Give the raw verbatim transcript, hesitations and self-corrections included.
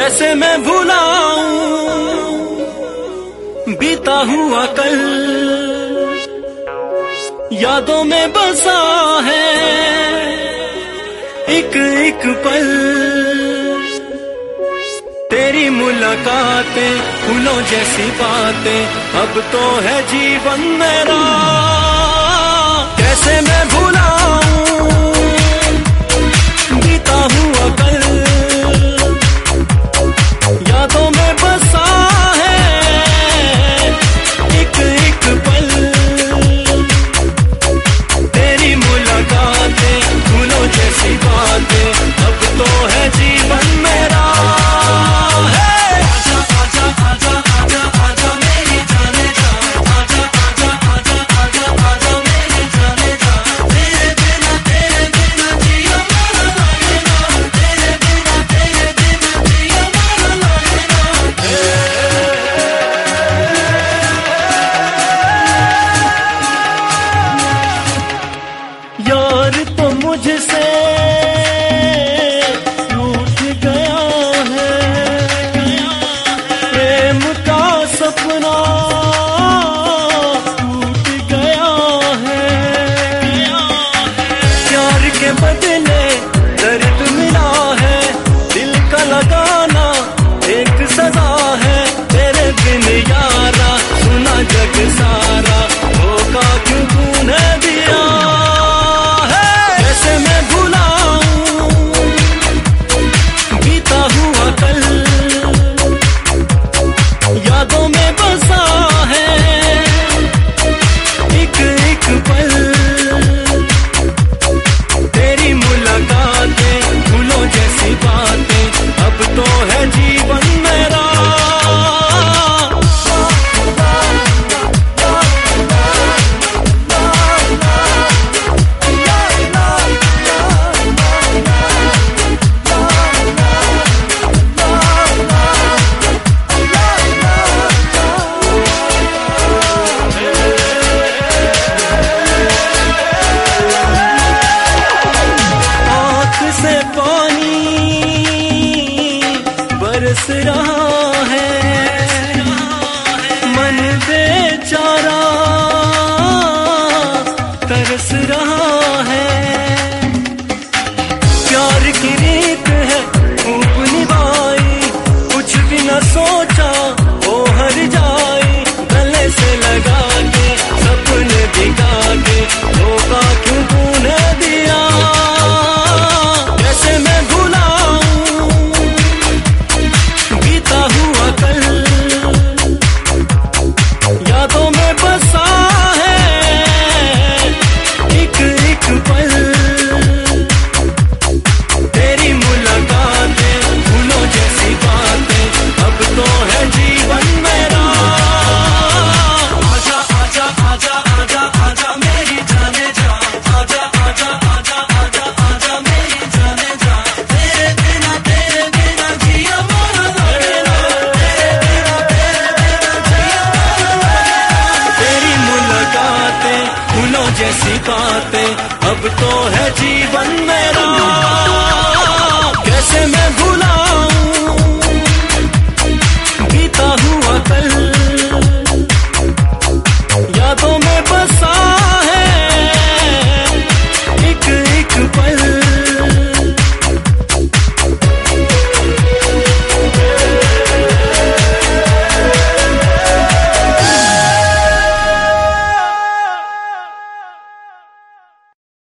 कैसे मैं भुलाऊं बीता हुआ कल, यादों में बसा है एक एक पल। तेरी मुलाकातें फूलों जैसी बातें अब तो है जीवन मेरा। कैसे मैं भुलाऊं बीता हुआ कल, यादों में बसा है एक एक पल। तेरी मुलाकातें फूलों जैसी बातें अब तो है जीवन मेरा। यार तो मुझसे रूठ गया है, प्रेम का सपना टूट गया है। प्यार के बदले दर्द मिला है, दिल का लगाना एक सजा है। तेरे बिन यारा सुना जग सारा, धोखा क्यों तूने दिया। मैं भुलाऊं बीता हुआ कल, यादों में बसा है एक एक पल। तेरी मुलाकातें फूलों जैसी बातें अब तो है जीवन मेरा। बरस रहा है मन बेचारा, तरस रहा है। प्यार की रीत है खूब निभाई, कुछ भी न सोचा वो हर जाई। गले से लगा के सपने दिखा के, धोखा क्यों तूने दिया। कैसे मैं भुलाऊं बीता हुआ कल, यादों में बसा है एक एक पल। तेरी मुलाकातें फूलों जैसी बातें अब तो है जीवन मेरा। आजा आजा आजा आजा आजा मेरी जाने जा, आजा आजा आजा आजा आजा मेरी जाने जा। तेरे बिना तेरे बिना जिया मारा लगेगा, तेरे बिना तेरे बिना जिया मारा लगेगा। तेरी मुलाकातें फूलों जैसी बातें अब तो है